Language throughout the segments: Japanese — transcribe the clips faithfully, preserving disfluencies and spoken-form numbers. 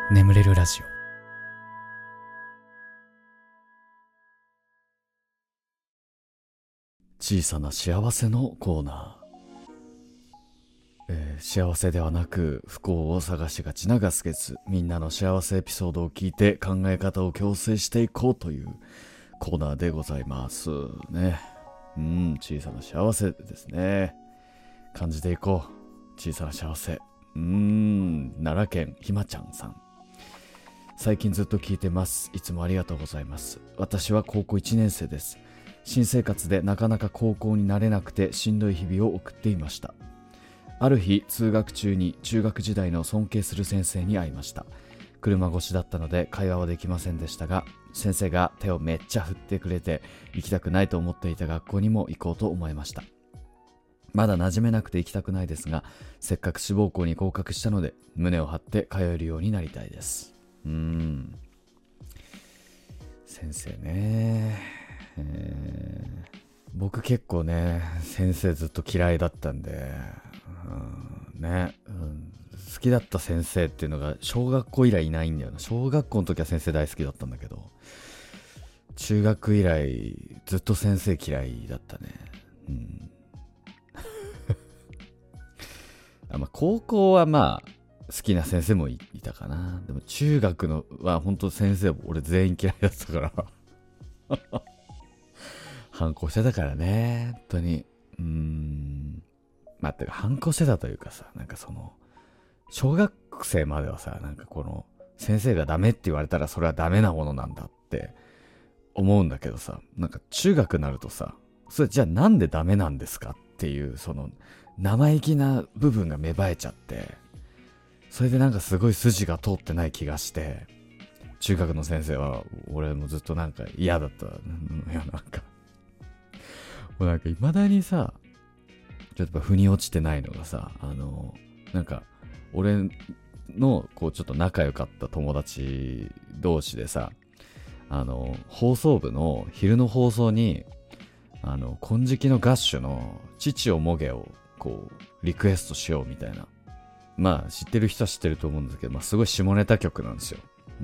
眠れるラジオ。小さな幸せのコーナー、えー、幸せではなく不幸を探しがちなガス欠、みんなの幸せエピソードを聞いて考え方を矯正していこうというコーナーでございますね。うん、小さな幸せですね。感じていこう。小さな幸せ。うーん、奈良県ひまちゃんさん。最近ずっと聞いてます。いつもありがとうございます。私は高校いちねん生です。新生活でなかなか高校になれなくてしんどい日々を送っていました。ある日、通学中に中学時代の尊敬する先生に会いました。車越しだったので会話はできませんでしたが、先生が手をめっちゃ振ってくれて、行きたくないと思っていた学校にも行こうと思いました。まだ馴染めなくて行きたくないですが、せっかく志望校に合格したので胸を張って通えるようになりたいです。うーん、先生ね、えー、僕結構ね先生ずっと嫌いだったんで、うんね、うん、好きだった先生っていうのが小学校以来いないんだよな。小学校の時は先生大好きだったんだけど、中学以来ずっと先生嫌いだったね。うんあ、まあ、高校はまあ好きな先生も い, いたかな。でも中学のは本当先生俺全員嫌いだったから反抗してたからね、本当に。うーんまあてか反抗してたというかさ、なんかその小学生まではさ、なんかこの先生がダメって言われたらそれはダメなものなんだって思うんだけどさ、なんか中学になるとさ、それじゃあなんでダメなんですかっていうその生意気な部分が芽生えちゃって、それでなんかすごい筋が通ってない気がして、中学の先生は俺もずっとなんか嫌だった。いやなんかもうなんか未だにさ、ちょっと腑に落ちてないのがさ、あのなんか俺のこうちょっと仲良かった友達同士でさ、あの放送部の昼の放送にあの金色のガッシュの父をもげをこうリクエストしようみたいな、まあ知ってる人は知ってると思うんですけど、まあすごい下ネタ曲なんですよ。うん、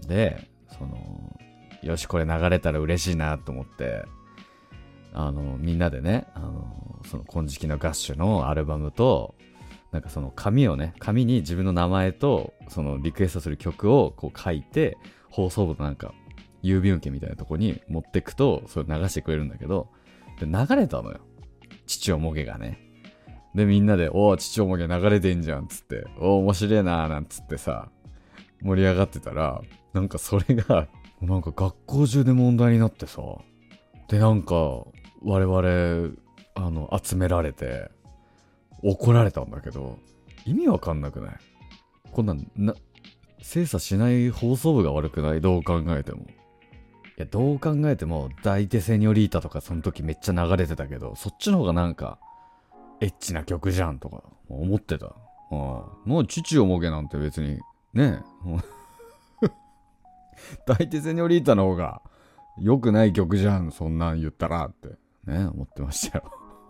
でそのよしこれ流れたら嬉しいなと思って、あのみんなでね、あのその金色のガッシュのアルバムと、なんかその紙をね、紙に自分の名前とそのリクエストする曲をこう書いて、放送部のなんか郵便受けみたいなとこに持ってくとそれ流してくれるんだけど、で流れたのよ、父をもげがね。でみんなでおー父をもげ流れてんじゃんっつって、おー面白いなーなんつってさ盛り上がってたら、なんかそれがなんか学校中で問題になってさ、でなんか我々あの集められて怒られたんだけど、意味わかんなくない？こんなんな精査しない放送部が悪くない？どう考えても。いやどう考えても抱いてセニョリータとかその時めっちゃ流れてたけど、そっちの方がなんかエッチな曲じゃんとか思ってた。ああ、もう父をもげなんて別にねえ抱いてセニョリータの方が良くない曲じゃん、そんなん言ったらってね思ってましたよ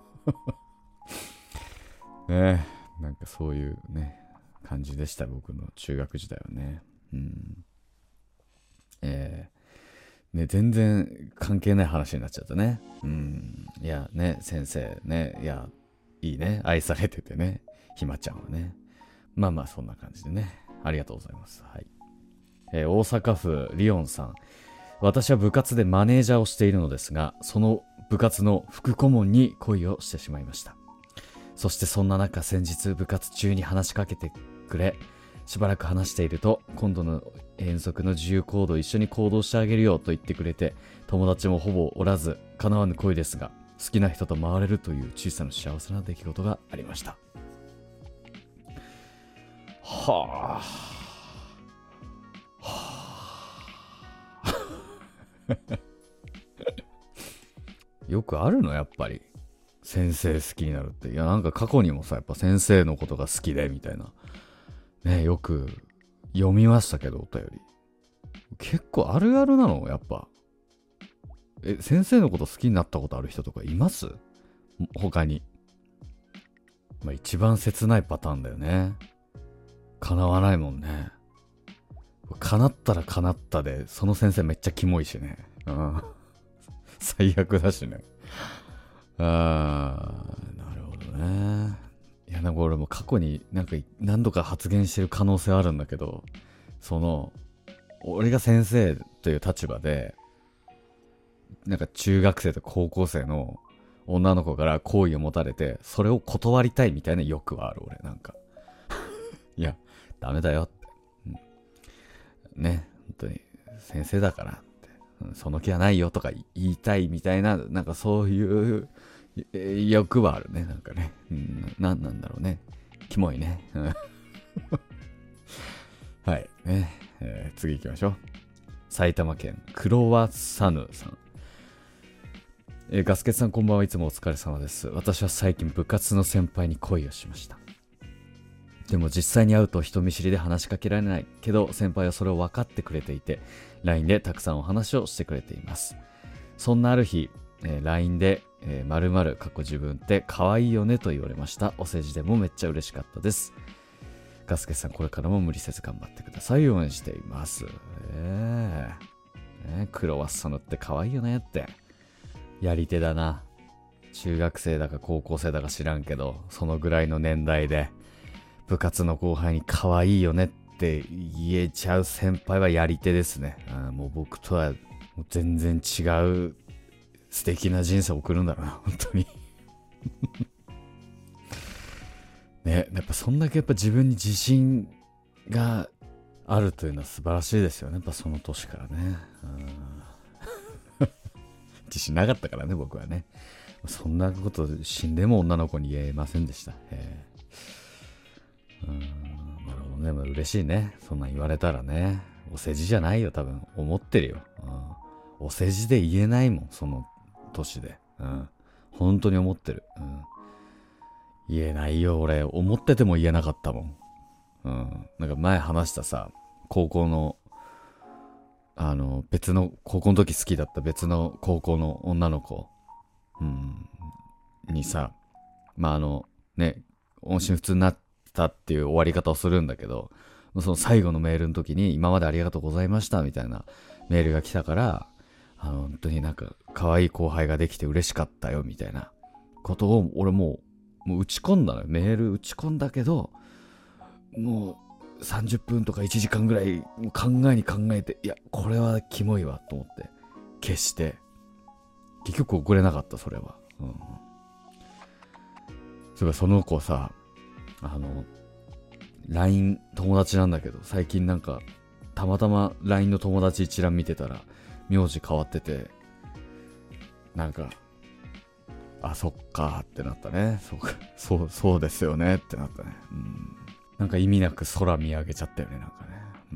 ねえ、なんかそういうね感じでした、僕の中学時代はね。うんえー、ね全然関係ない話になっちゃったね。うんいやね先生ね、いやいいね、愛されててね、ひまちゃんはね。まあまあそんな感じでね、ありがとうございます。はい。えー、大阪府リオンさん。私は部活でマネージャーをしているのですが、その部活の副顧問に恋をしてしまいました。そしてそんな中、先日部活中に話しかけてくれ、しばらく話していると、今度の遠足の自由行動一緒に行動してあげるよと言ってくれて、友達もほぼおらず叶わぬ恋ですが、好きな人と回れるという小さな幸せな出来事がありました。はあ、はあよくあるのやっぱり先生好きになるって。いやなんか過去にもさ、やっぱ先生のことが好きでみたいなね、よく読みましたけど、お便り結構あるあるなのやっぱ。え先生のこと好きになったことある人とかいます？他に。まあ一番切ないパターンだよね。叶わないもんね。 叶ったら叶ったで、その先生めっちゃキモいしね。うん。最悪だしね。あー、なるほどね。いや、なんか俺も過去になんか何度か発言してる可能性あるんだけど、その、俺が先生という立場で、なんか中学生と高校生の女の子から好意を持たれて、それを断りたいみたいな欲はある、俺なんか。いや、ダメだよって。うん、ね、本当に先生だからって、うん、その気はないよとか言いたいみたいな、なんかそういう欲はあるね、なんかね。うん、なんなんだろうね。キモいね。はい、ね、えー、次行きましょう。埼玉県クロワサヌさん。えー、ガスケツさんこんばんは。いつもお疲れ様です。私は最近部活の先輩に恋をしました。でも実際に会うと人見知りで話しかけられないけど、先輩はそれを分かってくれていて ライン でたくさんお話をしてくれています。そんなある日、えー、ライン で、えー、〇〇過去自分って可愛いよねと言われました。お世辞でもめっちゃ嬉しかったです。ガスケさんこれからも無理せず頑張ってください。応援しています。えー、ね、クロワッサヌって可愛いよねってやり手だな。中学生だか高校生だか知らんけど、そのぐらいの年代で部活の後輩に可愛いよねって言えちゃう先輩はやり手ですね。あ、もう僕とはもう全然違う素敵な人生を送るんだろうな、本当に。ね、やっぱそんだけやっぱ自分に自信があるというのは素晴らしいですよね。やっぱその年からね。自信なかったからね、僕はね。そんなこと死んでも女の子に言えませんでした。えー、うーん、なるほどね。まあ、嬉しいね。そんなん言われたらね。お世辞じゃないよ、多分。思ってるよ。うん、お世辞で言えないもん、その年で。うん、本当に思ってる。うん、言えないよ、俺。思ってても言えなかったもん。うん、なんか前話したさ、高校のあの別の高校の時好きだった別の高校の女の子、うん、にさ、まああのね、音信不通になったっていう終わり方をするんだけど、その最後のメールの時に今までありがとうございましたみたいなメールが来たから、あの本当になんか可愛い後輩ができて嬉しかったよみたいなことを俺もう、もう打ち込んだのよ。メール打ち込んだけど、もうさんじゅっぷんとかいちじかんぐらい考えに考えて、いやこれはキモいわと思って消して、結局送れなかった。それは、うん、それからその子さ、あの ライン 友達なんだけど、最近なんかたまたま ライン の友達一覧見てたら名字変わってて、なんかあそっかってなったね。そうか、そうそうですよねってなったね。うん、なんか意味なく空見上げちゃったよね、なんかね。うん。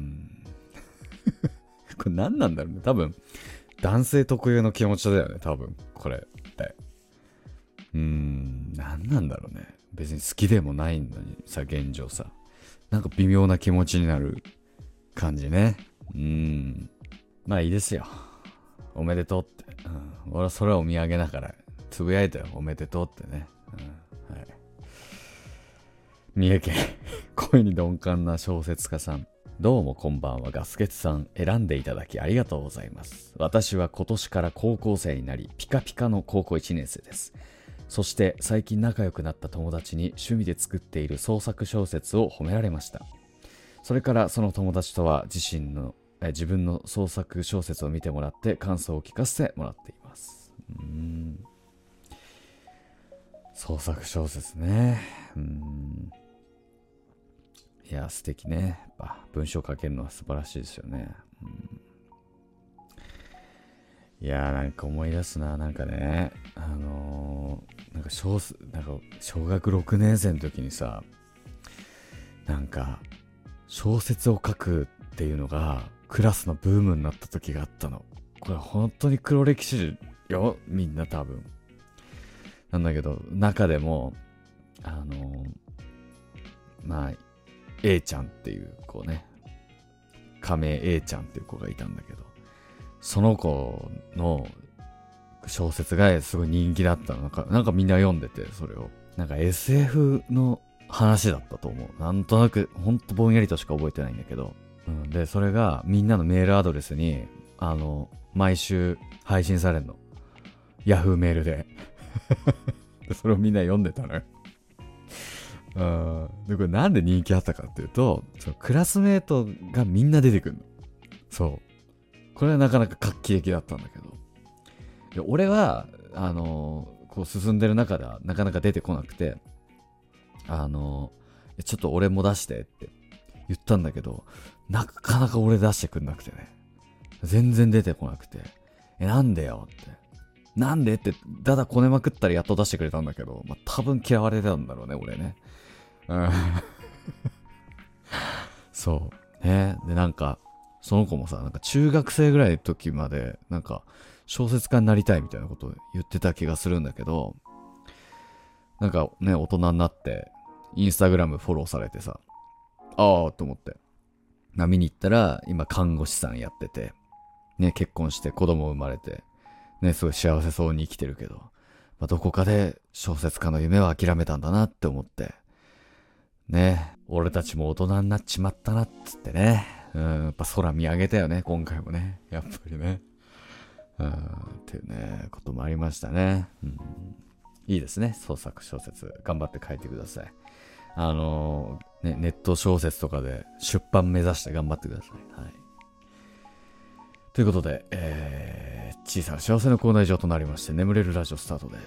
これ何なんだろうね。多分、男性特有の気持ちだよね、多分、これって。うーん、何なんだろうね。別に好きでもないのにさ、現状さ。なんか微妙な気持ちになる感じね。うーん。まあいいですよ。おめでとうって。うん、俺は空を見上げながら、つぶやいたよ。おめでとうってね。うん、はい。三重県声に鈍感な小説家さん、どうもこんばんは。ガスケツさん、選んでいただきありがとうございます。私は今年から高校生になり、ピカピカの高校いちねん生です。そして最近仲良くなった友達に趣味で作っている創作小説を褒められました。それからその友達とは自身のえ自分の創作小説を見てもらって感想を聞かせてもらっています。うーん、創作小説ね。うーん、いや素敵ね。やっぱ文章書けるのは素晴らしいですよね。うん、いやーなんか思い出すな。なんかね、あのー、なんか小なんか小学ろくねん生の時にさ、なんか小説を書くっていうのがクラスのブームになった時があったの。これ本当に黒歴史よ、みんな多分。なんだけど中でもあのー、まあ A ちゃんっていう子ね、仮名 A ちゃんっていう子がいたんだけど、その子の小説がすごい人気だったの。なんか、なんかみんな読んでて、それをなんか エスエフ の話だったと思う。なんとなくほんとぼんやりとしか覚えてないんだけど、 うん、でそれがみんなのメールアドレスにあの毎週配信されるの、ヤフーメールででそれをみんな読んでたのようん、でこれなんで人気あったかっていうと、そのクラスメートがみんな出てくるの。そうこれはなかなか画期的だったんだけど、で俺はあのー、こう進んでる中ではなかなか出てこなくて、あのー、ちょっと俺も出してって言ったんだけど、なかなか俺出してくんなくてね、全然出てこなくて、えなんでよってなんでってだだこねまくったらやっと出してくれたんだけど、まあ、多分嫌われたんだろうね俺ね。うんそうね。でなんかその子もさ、なんか中学生ぐらいの時までなんか小説家になりたいみたいなことを言ってた気がするんだけど、なんかね大人になってインスタグラムフォローされてさ、ああと思って見に行ったら今看護師さんやっててね、結婚して子供生まれてね、すごい幸せそうに生きてるけど、まあ、どこかで小説家の夢は諦めたんだなって思ってね、俺たちも大人になっちまったなっつってね、うん、やっぱ空見上げたよね今回もね、やっぱりね、うんっていうねこともありましたね、うん、いいですね、創作小説頑張って書いてください。あのー、ね、ネット小説とかで出版目指して頑張ってください。はい。ということで、えー、小さな幸せのコーナー以上となりまして、眠れるラジオスタートです。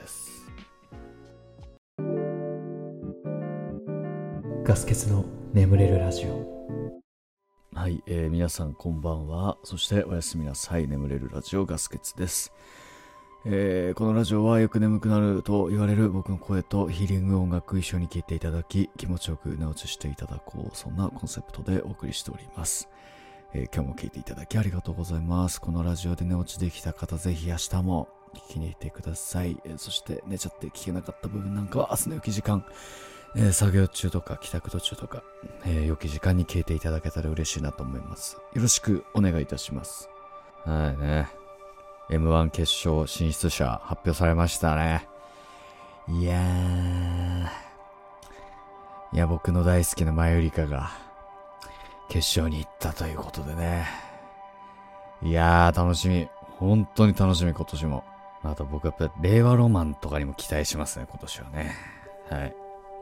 ガス欠の眠れるラジオ。 はい、えー、皆さんこんばんは。そしておやすみなさい。眠れるラジオガス欠です。えー、このラジオはよく眠くなると言われる僕の声とヒーリング音楽一緒に聴いていただき、気持ちよく寝落ちしていただこう、そんなコンセプトでお送りしております。えー、今日も聴いていただきありがとうございます。このラジオで寝落ちできた方、ぜひ明日も聞きに行ってください。えー、そして寝ちゃって聞けなかった部分なんかは明日の良き時間、えー、作業中とか帰宅途中とか、えー、良き時間に聞いていただけたら嬉しいなと思います。よろしくお願いいたします。はいね、エムワン 決勝進出者発表されましたね。いやー、いや僕の大好きなマユリカが決勝に行ったということでね、いやー楽しみ、本当に楽しみ今年も。あと僕はやっぱり令和ロマンとかにも期待しますね今年はね。はい。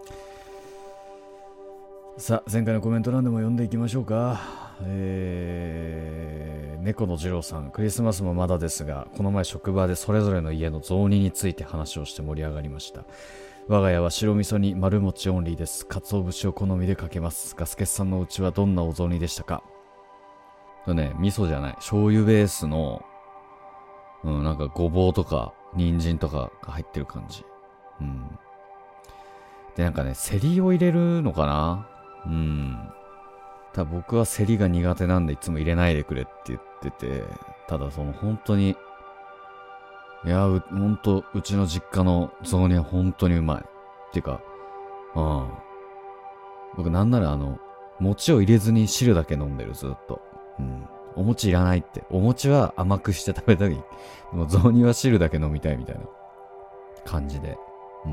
さあ前回のコメント欄でも読んでいきましょうか。えー、猫の二郎さん、クリスマスもまだですが、この前職場でそれぞれの家の雑煮について話をして盛り上がりました。我が家は白味噌に丸餅オンリーです。鰹節を好みでかけます。ガスケスさんのうちはどんなお雑煮でしたか？とね、味噌じゃない、醤油ベースの、うん、なんかごぼうとか人参とかが入ってる感じ。うん。で、なんかね、セリを入れるのかな？うん。ただ僕はセリが苦手なんでいつも入れないでくれって言ってて、ただその本当に、いや、う、本当うちの実家の雑煮は本当にうまい。っていうか、うん。僕なんならあの、餅を入れずに汁だけ飲んでるずっと。うん。お餅いらないって。お餅は甘くして食べたい。でも雑煮は汁だけ飲みたいみたいな感じで。うん。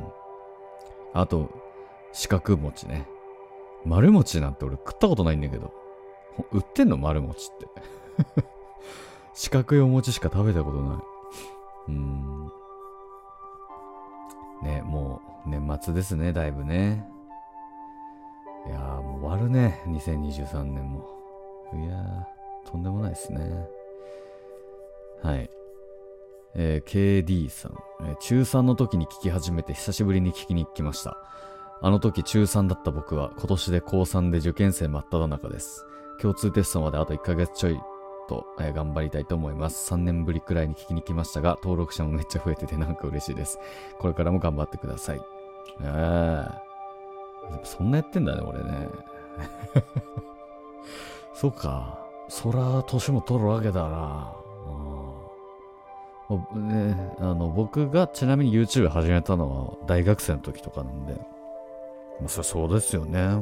あと、四角餅ね。丸餅なんて俺食ったことないんだけど。売ってんの丸餅って。四角いお餅しか食べたことない。うーん。ね、もう年末ですね、だいぶね。いやーもう終わるね、にせんにじゅうさんねんも。いやー、とんでもないですね。はい。えー、ケーディー さん、えー。中さんの時に聞き始めて久しぶりに聞きに行きました。あの時中さんだった僕は今年で高さんで受験生真っ只中です。共通テストまであといっかげつちょいと、えー、頑張りたいと思います。さんねんぶりくらいに聞きに来ましたが、登録者もめっちゃ増えててなんか嬉しいです。これからも頑張ってください。えー、そんなやってんだね、俺ね。そうか。そら、年も取るわけだな。ね、あの僕がちなみに YouTube 始めたのは大学生の時とかなんで、まあ、そりゃそうですよね。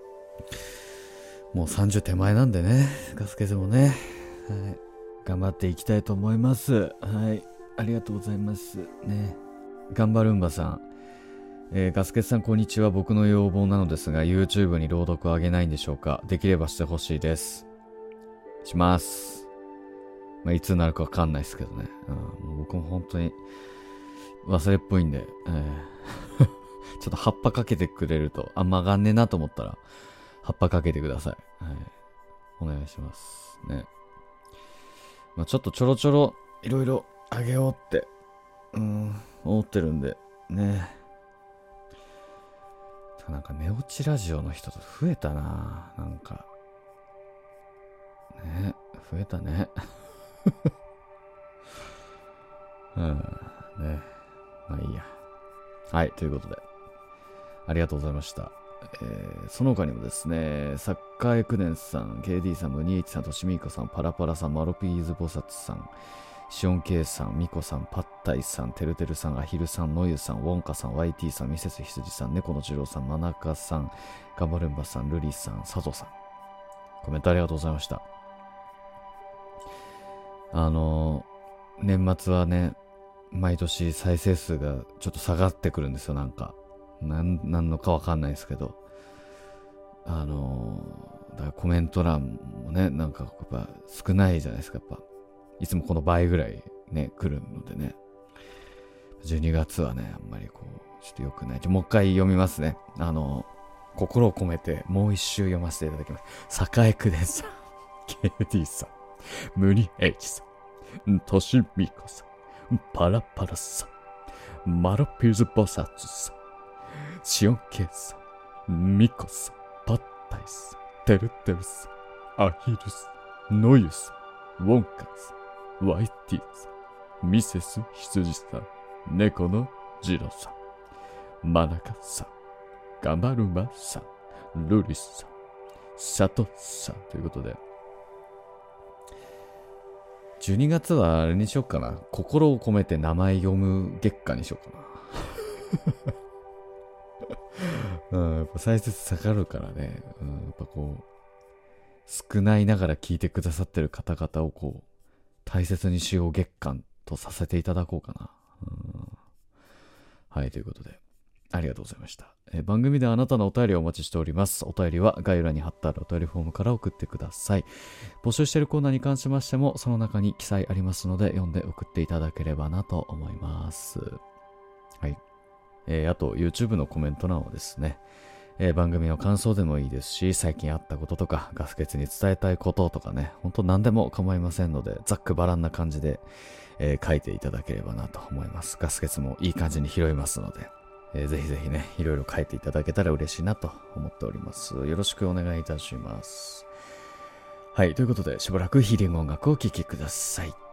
もうさんじゅう手前なんでね、ガスケでもね、はい、頑張っていきたいと思います。はい、ありがとうございますね。頑張るんばさん、 えーガスケツさんこんにちは。僕の要望なのですが YouTube に朗読を上げないんでしょうか。できればしてほしいです。します。まあ、いつになるかわかんないですけどね、うん、もう僕も本当に忘れっぽいんで、えーちょっと葉っぱかけてくれると、あ、曲がんねえなと思ったら葉っぱかけてください。はい、お願いしますね。まあ、ちょっとちょろちょろいろいろあげようってうん思ってるんでね。なんか寝落ちラジオの人と増えたな。なんかね、増えたね。うんね、まあいいや。はい、ということでありがとうございました。えー、その他にもですね、サッカーエクネンスさん、ケーディー さん、ムニエイチさん、トシミーコさん、パラパラさん、マロピーズボサツさん、シオンケイさん、ミコさん、パッタイさん、てるてるさん、アヒルさん、ノユさん、ウォンカさん、ワイティー さん、ミセス羊さん、猫の次郎さん、マナカさん、ガバルンバさん、ルリさん、サゾさん、コメントありがとうございました。あのー、年末はね、毎年再生数がちょっと下がってくるんですよ。なんかなんなんのかわかんないですけど、あのー、だからコメント欄もね、なんかやっぱ少ないじゃないですか。やっぱいつもこの倍ぐらいね来るのでね、じゅうにがつはねあんまりこうちょっと良くない。もう一回読みますね。あのー、心を込めてもう一周読ませていただきます。栄久伝さん、ケーディー さん、ムニエイチさん、トシミコさん、パラパラさん、マロピューズボサツさん、シオンケイさん、ミコさん、パッタイさん、テルテルさん、アヒルさん、ノユさん、ウォンカさん、ワイティさん、ミセス羊さん、猫のジロさん、マナカさん、ガマルマさん、ルリさん、サトさんということで、じゅうにがつはあれにしよっかな。心を込めて名前読む月間にしようかな。うん、やっぱ再生下がるからね。うん、やっぱこう、少ないながら聞いてくださってる方々をこう、大切にしよう月間とさせていただこうかな。うん、はい、ということで。ありがとうございました。えー番組ではあなたのお便りをお待ちしております。お便りは概要欄に貼ってあるお便りフォームから送ってください。募集しているコーナーに関しましても、その中に記載ありますので、読んで送っていただければなと思います。はい。えーあと、YouTube のコメント欄はですね、えー番組の感想でもいいですし、最近あったこととか、ガスケツに伝えたいこととかね、ほんと何でも構いませんので、ざっくばらんな感じで、えー書いていただければなと思います。ガスケツもいい感じに拾いますので、えーぜひぜひね、いろいろ書いていただけたら嬉しいなと思っております。よろしくお願いいたします。はい、ということで、しばらくヒーリング音楽をお聴きください。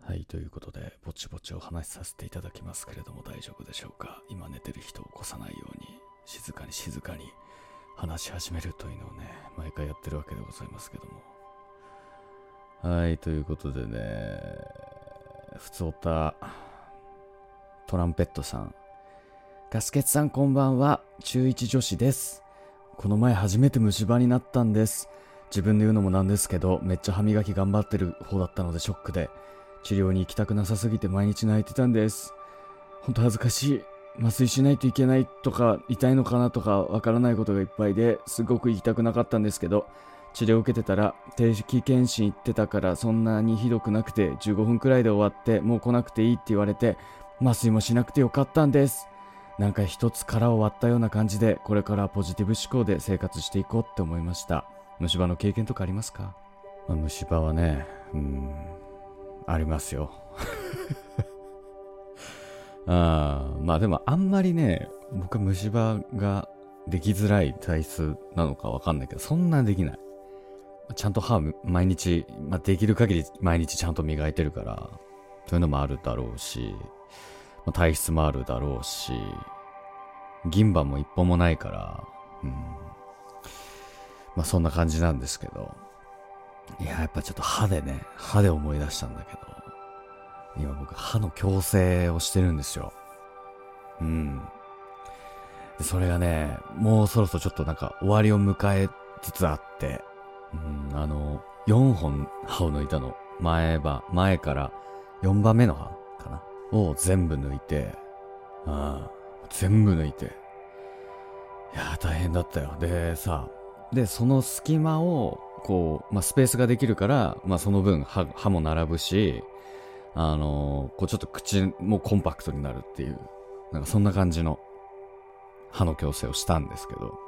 はい、ということでぼちぼちお話しさせていただきますけれども、大丈夫でしょうか。今寝てる人を起こさないように静かに静かに話し始めるというのをね、毎回やってるわけでございますけども。はい、ということでね、ふつおたトランペットさん、ガスケツさんこんばんは、中いち女子です。この前初めて虫歯になったんです。自分で言うのもなんですけど、めっちゃ歯磨き頑張ってる方だったのでショックで、治療に行きたくなさすぎて毎日泣いてたんです。ほんと恥ずかしい。麻酔しないといけないとか痛いのかなとかわからないことがいっぱいですごく行きたくなかったんですけど、治療を受けてたら定期検診行ってたからそんなにひどくなくてじゅうごふんくらいで終わって、もう来なくていいって言われて麻酔もしなくてよかったんです。なんか一つ殻を割ったような感じで、これからポジティブ思考で生活していこうって思いました。虫歯の経験とかありますか？まあ、虫歯はね、うーんありますよあまあでもあんまりね、僕は虫歯ができづらい体質なのかわかんないけど、そんなできない。ちゃんと歯毎日、まあ、できる限り毎日ちゃんと磨いてるから、そういうのもあるだろうし、まあ、体質もあるだろうし、銀歯も一本もないから、うん、まあそんな感じなんですけど、いややっぱちょっと歯でね、歯で思い出したんだけど、今僕歯の矯正をしてるんですよ。うん。でそれがね、もうそろそろちょっとなんか終わりを迎えつつあって、うん、あのよんほん歯を抜いたの。前歯、前からよんばんめの歯かなを全部抜いて、ああ、全部抜いて、いやー大変だったよ。でさ、でその隙間をこう、まあ、スペースができるから、まあ、その分 歯, 歯も並ぶし、あのー、こうちょっと口もコンパクトになるっていう、なんかそんな感じの歯の矯正をしたんですけど、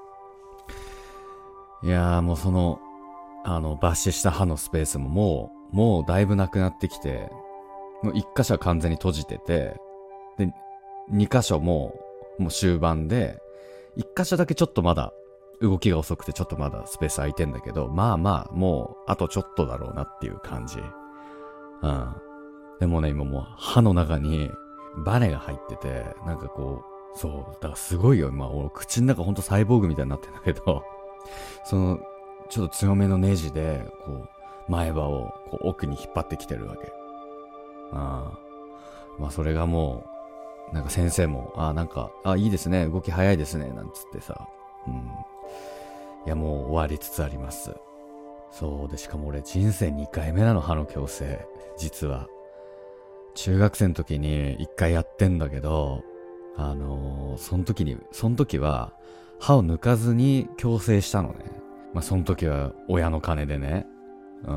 いやーもうそのあの抜歯した歯のスペースももうもうだいぶなくなってきて、もう一箇所は完全に閉じてて、で二箇所ももう終盤で、一箇所だけちょっとまだ動きが遅くてちょっとまだスペース空いてんだけど、まあまあもうあとちょっとだろうなっていう感じ。うん。でもね、今もう歯の中にバネが入ってて、なんかこう、そう、だからすごいよ。まあ俺口の中ほんとサイボーグみたいになってんだけど、そのちょっと強めのネジでこう前歯をこう奥に引っ張ってきてるわけ。ああ。まあそれがもう、なんか先生も、ああなんか、あいいですね、動き早いですね、なんつってさ、うん。いやもう終わりつつあります。そうで、しかも俺人生にかいめなの、歯の矯正。実は中学生の時にいっかいやってんだけど、あのー、その時にその時は歯を抜かずに矯正したのね。まあその時は親の金でね、うん、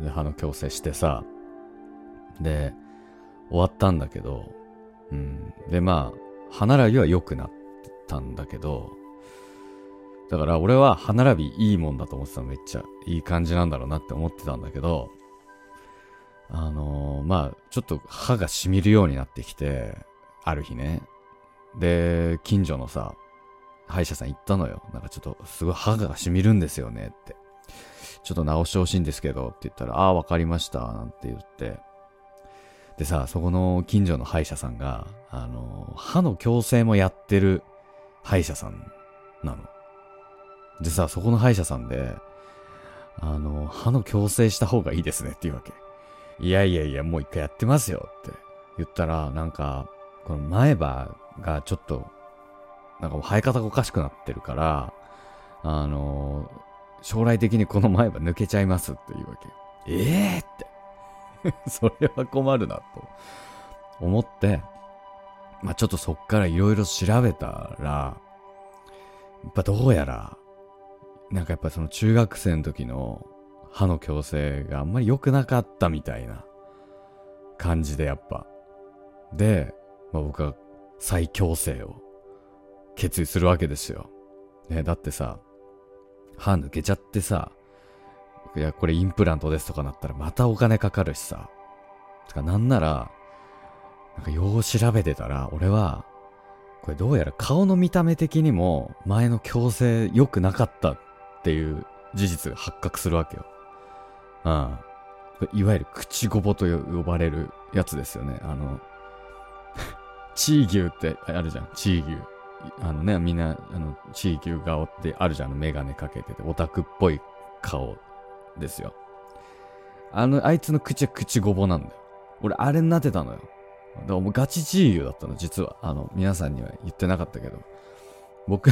で歯の矯正してさ、で終わったんだけど、うん、でまあ歯並びは良くなったんだけど、だから俺は歯並びいいもんだと思ってたの。めっちゃいい感じなんだろうなって思ってたんだけど、あのー、まあちょっと歯が染みるようになってきて、ある日ね、で近所のさ歯医者さん行ったのよ。なんかちょっとすごい歯が染みるんですよねって、ちょっと直してほしいんですけどって言ったら、ああわかりましたなんて言って、でさ、そこの近所の歯医者さんが、あのー、歯の矯正もやってる歯医者さんなのでさ、そこの歯医者さんで、あの、歯の矯正した方がいいですねって言うわけ。いやいやいや、もう一回やってますよって言ったら、なんか、この前歯がちょっと、なんかもう生え方がおかしくなってるから、あの、将来的にこの前歯抜けちゃいますって言うわけ。ええー、ってそれは困るなと思って、まあちょっとそっからいろいろ調べたら、やっぱどうやら、なんかやっぱその中学生の時の歯の矯正があんまり良くなかったみたいな感じで、やっぱで、まあ、僕は再矯正を決意するわけですよ、ね。だってさ、歯抜けちゃってさ、いやこれインプラントですとかなったらまたお金かかるしさ、てかなんならなんかよう調べてたら、俺はこれどうやら顔の見た目的にも前の矯正良くなかったっていう事実が発覚するわけよ。うん。 これいわゆる口ごぼと呼ばれるやつですよね。あの、チー牛ってあるじゃん。チー牛。あのね、みんな、あの、チー牛顔ってあるじゃん。あの、メガネかけてて、オタクっぽい顔ですよ。あの、あいつの口は口ごぼなんだよ。俺、あれになってたのよ。だからもうガチチー牛だったの、実は。あの、皆さんには言ってなかったけど。僕、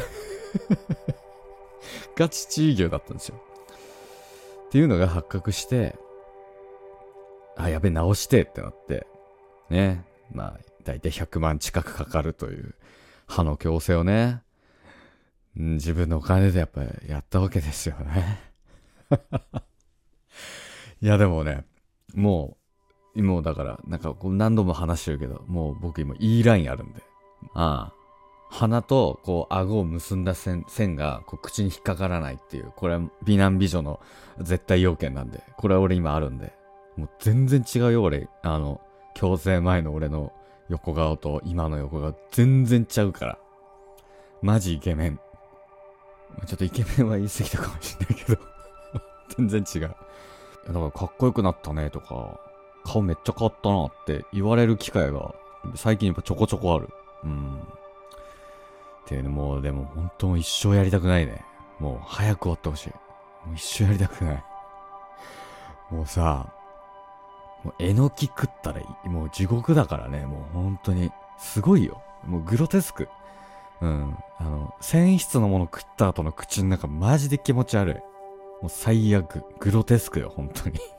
ガチチー牛だったんですよ。っていうのが発覚して、あ、やべ、直してってなって、ね。まあ、だいたいひゃくまん近くかかるという歯の矯正をね、うん、自分のお金でやっぱりやったわけですよね。いやでもね、もう、もうだから、なんかこう何度も話してるけど、もう僕今 E ラインあるんで。ああ。鼻とこう顎を結んだ線、線がこう口に引っかからないっていう、これは美男美女の絶対要件なんで、これは俺今あるんで。もう全然違うよ俺、あの、矯正前の俺の横顔と今の横顔全然ちゃうから。マジイケメン。ちょっとイケメンは言い過ぎたかもしれないけど。全然違う。だからかっこよくなったねとか、顔めっちゃ変わったなって言われる機会が最近やっぱちょこちょこある。うん。っていうのもうでも本当一生やりたくないね。もう早く終わってほしい。もう一生やりたくない。もうさ、もうえのき食ったらもう地獄だからね。もう本当にすごいよ。もうグロテスク。うん。あの、繊維質のもの食った後の口の中マジで気持ち悪い。もう最悪。グロテスクよ、本当に。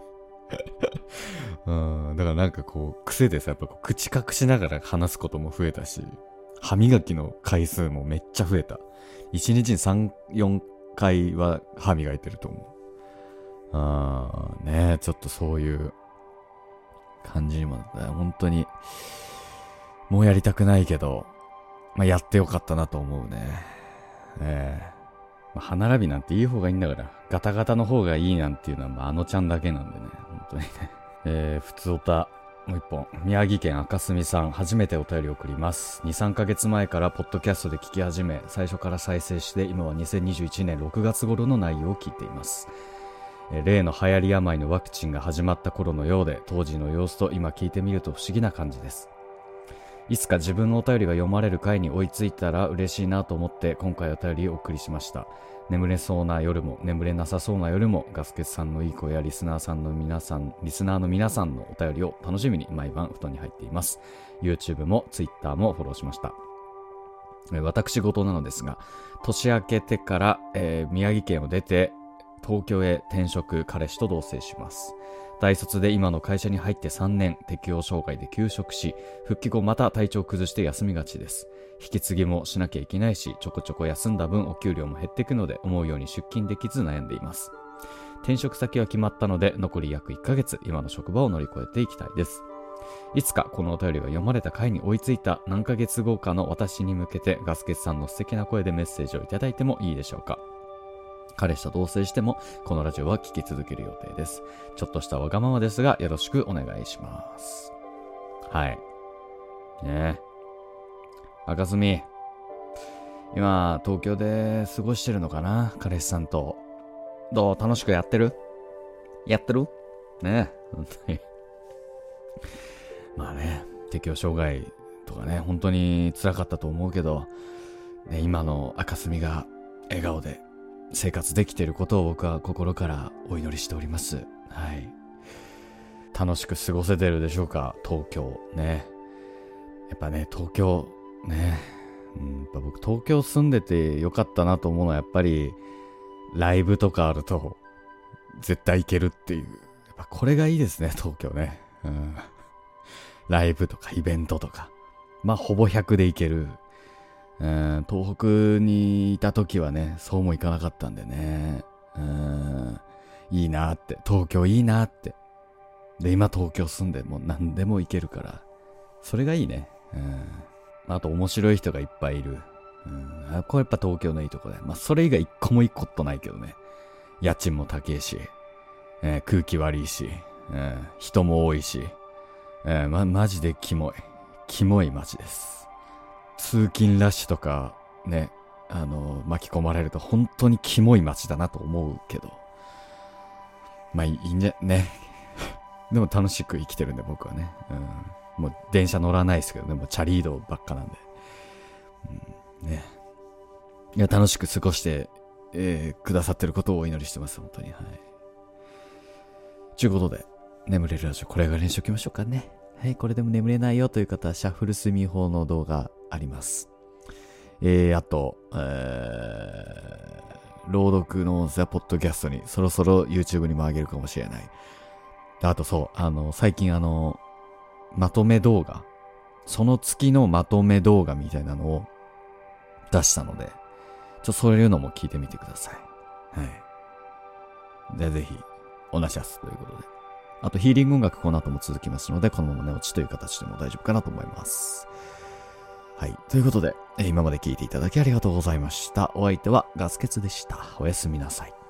うん。だからなんかこう、癖でさ、やっぱこう口隠しながら話すことも増えたし、歯磨きの回数もめっちゃ増えた。一日にさん、よんかいは歯磨いてると思う。あー、ねえ、ちょっとそういう感じにもなった。本当に、もうやりたくないけど、まあ、やってよかったなと思うね。ええー。まあ、歯並びなんていい方がいいんだから、ガタガタの方がいいなんていうのは、まあ、あのちゃんだけなんでね、本当にね。えー、ふつおた、もう一本。宮城県赤住さん、初めてお便りを送ります。に、さんかげつまえからポッドキャストで聞き始め、最初から再生して、今はにせんにじゅういちねんろくがつ頃の内容を聞いています。えー、例の流行り病のワクチンが始まった頃のようで、当時の様子と今聞いてみると不思議な感じです。いつか自分のお便りが読まれる回に追いついたら嬉しいなと思って今回お便りをお送りしました。眠れそうな夜も眠れなさそうな夜もガスケツさんのいい声やリスナーさんの皆さんリスナーの皆さんのお便りを楽しみに毎晩布団に入っています。 YouTube も Twitter もフォローしました。私事なのですが、年明けてから、えー、宮城県を出て東京へ転職、彼氏と同棲します。大卒で今の会社に入ってさんねん、適応障害で休職し、復帰後また体調を崩して休みがちです。引き継ぎもしなきゃいけないし、ちょこちょこ休んだ分お給料も減っていくので、思うように出勤できず悩んでいます。転職先は決まったので、残り約いっかげつ、今の職場を乗り越えていきたいです。いつかこのお便りが読まれた回に追いついた何ヶ月後かの私に向けて、ガスケツさんの素敵な声でメッセージをいただいてもいいでしょうか。彼氏と同棲してもこのラジオは聞き続ける予定です。ちょっとしたわがままですがよろしくお願いします。はい。ねえ。赤住。今、東京で過ごしてるのかな、彼氏さんと。どう、楽しくやってる？やってる？ねえ。本当に。まあね、適応障害とかね、本当に辛かったと思うけど、ね、今の赤住が笑顔で生活できていることを僕は心からお祈りしております。はい。楽しく過ごせてるでしょうか、東京ね。やっぱね、東京ね、うん、やっぱ僕東京住んでてよかったなと思うのはやっぱりライブとかあると絶対行けるっていう、やっぱこれがいいですね、東京ね。うん、ライブとかイベントとか、まあほぼひゃくで行ける。うん、東北にいた時はね、そうもいかなかったんでね。うん、いいなって、東京いいなって。で、今東京住んでもう何でも行けるから、それがいいね。うん、あと面白い人がいっぱいいる。うん、これやっぱ東京のいいとこだよ。まあそれ以外一個もいいことないけどね。家賃も高いし、えー、空気悪いし、えー、人も多いし、えー、ま、マジでキモい。キモい街です。通勤ラッシュとかね、あの巻き込まれると本当にキモい街だなと思うけど、まあいいんじゃね、 でも楽しく生きてるんで僕はね、うん、もう電車乗らないですけどね、もうチャリ移動ばっかなんで、うん、ね、いや楽しく過ごして、えー、くださってることをお祈りしてます本当に。はい。ということで眠れるラジオこれぐらいにしときましょうかね。はい、これでも眠れないよという方はシャッフル睡眠法の動画あります。えー、あと、えー、朗読の音声はポッドキャストにそろそろ YouTube にも上げるかもしれない。あとそう、あの、最近あの、まとめ動画、その月のまとめ動画みたいなのを出したので、ちょ、そういうのも聞いてみてください。はい。で、ぜひ、おなしゃすということで。あと、ヒーリング音楽この後も続きますので、このまま寝落ちという形でも大丈夫かなと思います。はい。ということで、今まで聞いていただきありがとうございました。お相手はガスケツでした。おやすみなさい。